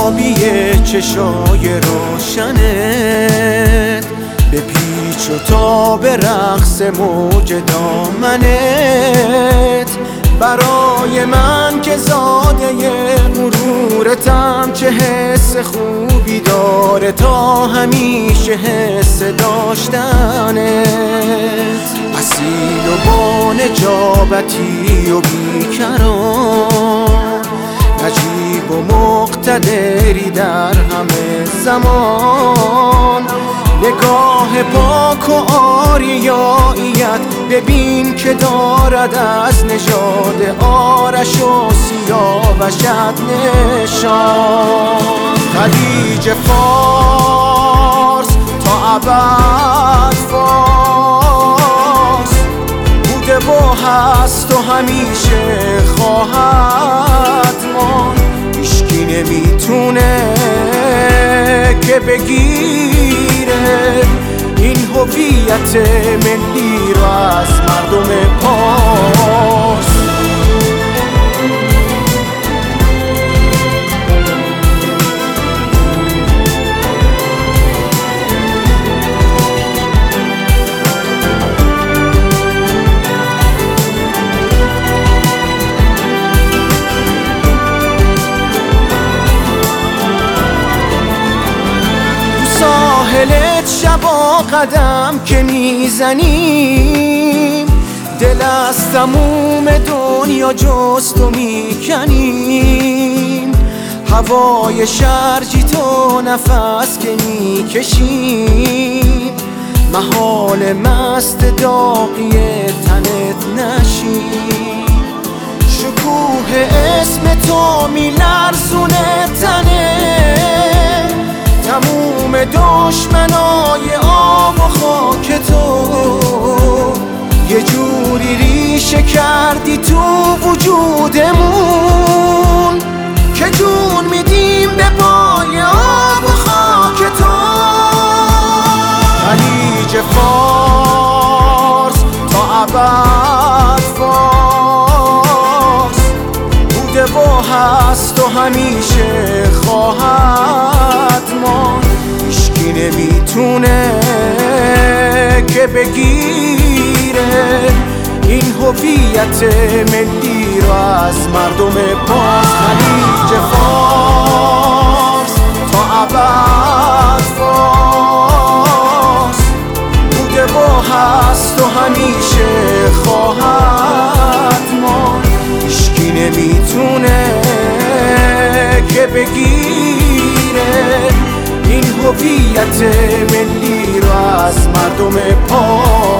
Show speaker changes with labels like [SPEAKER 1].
[SPEAKER 1] آبی چشای روشنت، به پیچ و تاب رقص موج دامنت. برای من که زاده غرورتم، چه حس خوبی داره تا همیشه حس داشتنت. اصیل و با نجابتی و بیکران، نجیب و مقتدری در همه زمان. نگاه پاک و آریاییت ببین که دارد از نژاد آرش و سیاوشت نشان. خلیج فارس تا ابد فارس بوده و هست و همیشه خواهد ماند. هیچکی نمیتونه که بگیره این هویت ملی رو از مردم پارس. ساحلت شبا قدم که میزنیم، دل از تموم دنیا جست و میکنیم. هوای شرجی تو نفس که میکشیم، محال مست داغی تنت نشیم. شکوه اسم تو میلرزونه تنت، تموم دشمنای آب و خاک تو. یه جوری ریشه کردی تو وجودمون که جون میدیم به پای آب و خاک تو. خلیج فارس تا ابد فارس بوده و هست و همیشه خواهد ماند. هیچکی نمیتونه که بگیره این هویت ملی رو از مردم پارس. خلیج فارس تا ابد فارس بوده و هست و همیشه خواهد ماند. هیچکی نمیتونه که بگیره این هویت ملی رو از مردم پارس.